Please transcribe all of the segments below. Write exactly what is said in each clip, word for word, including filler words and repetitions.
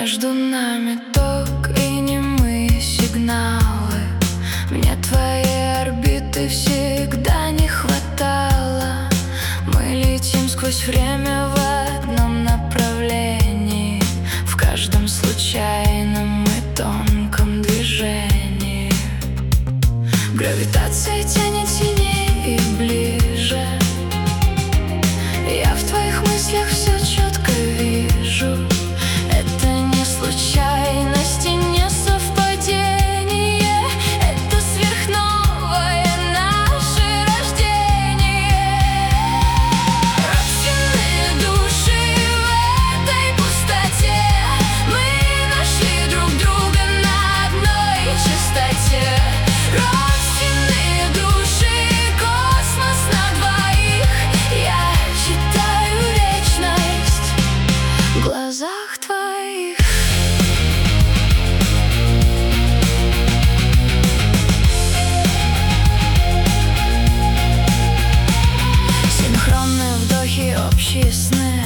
Между нами ток и немые сигналы. Мне твоей орбиты всегда не хватало. Мы летим сквозь время в одном направлении, в каждом случайном и тонком движении. Гравитация тянет сильнее и ближе. Я в твоих мыслях все четко вижу. Это не случайность и не совпадение. Это сверхновое наше рождение. Родственные души в этой пустоте. Мы нашли друг друга на одной частоте. Родственные души, космос на двоих. Я читаю вечность в глазах твоих. Синхронные вдохи, общие сны,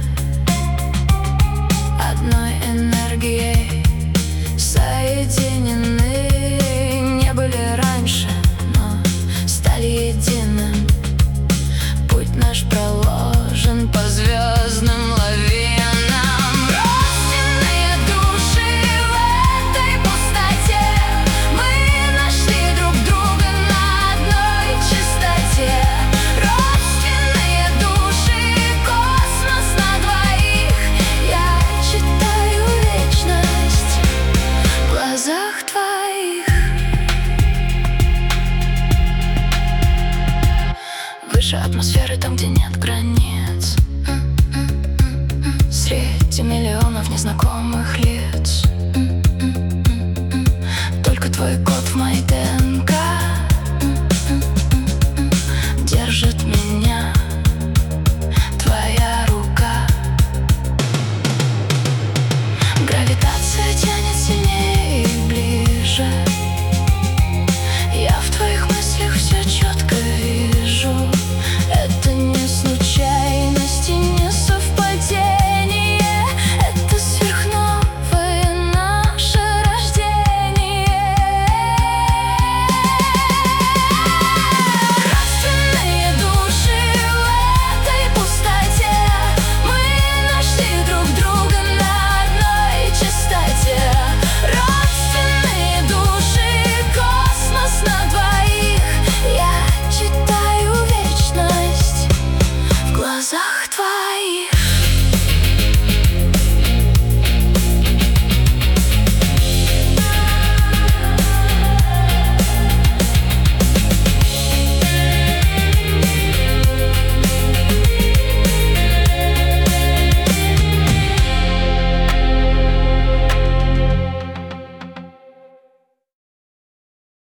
одной энергией соединены. Не были раньше, но стали единым. Путь наш проложен по звездным лавинам. Родственные души в этой пустоте. Мы нашли друг друга на одной частоте. Родственные души, космос на двоих. Я читаю вечность в глазах твоих. Выше атмосферы, там, где нет границ, среди миллионов незнакомых лиц. Только твой голос